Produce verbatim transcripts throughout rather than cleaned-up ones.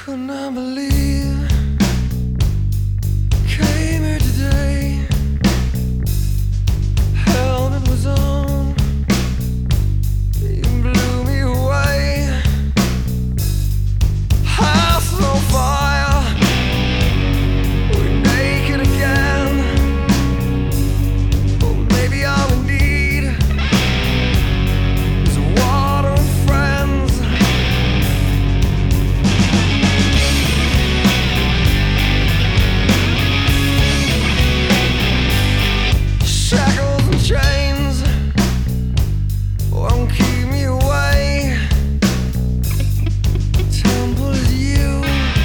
Could not believe came here today. Helmet was on, you blew me away. House is on fire, we're naked again. But maybe all we need is water and friends. Shackles and chains won't keep me away. Temple is you,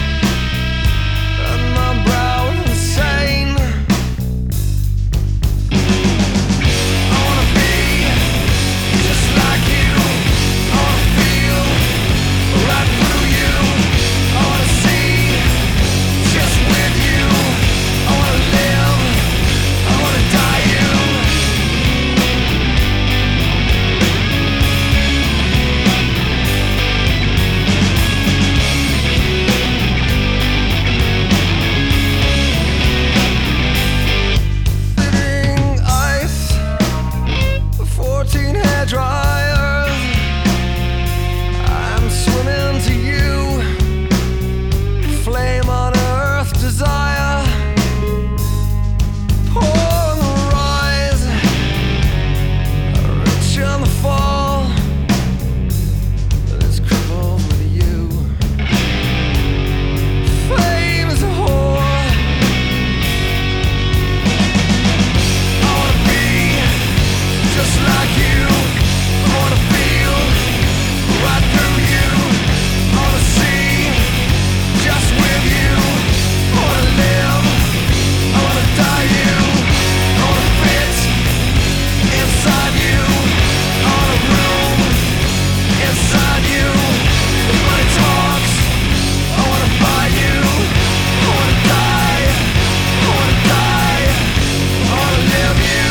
and my brow is insane. I wanna be just like you. I wanna feel right through you. I wanna see just with you. I wanna live, I wanna die you. Sitting ice, fourteen hair dryers. I'm swimming to you. Flame on earth, desire. Pour on the rise, rich on the fall. It's crippled with you. Fame is a whore. I wanna be just like you. I wanna feel right through you. I wanna see just with you. I wanna live, I wanna die you. I wanna fit inside you. I wanna room inside you. When money talks, I wanna buy you. I wanna die, I wanna die, I wanna live you.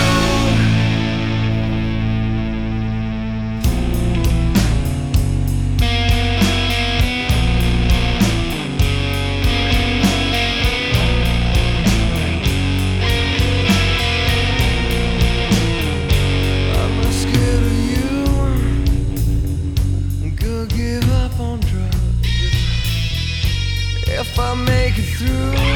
I'm not scared of you. Could give up on drugs if I make it through.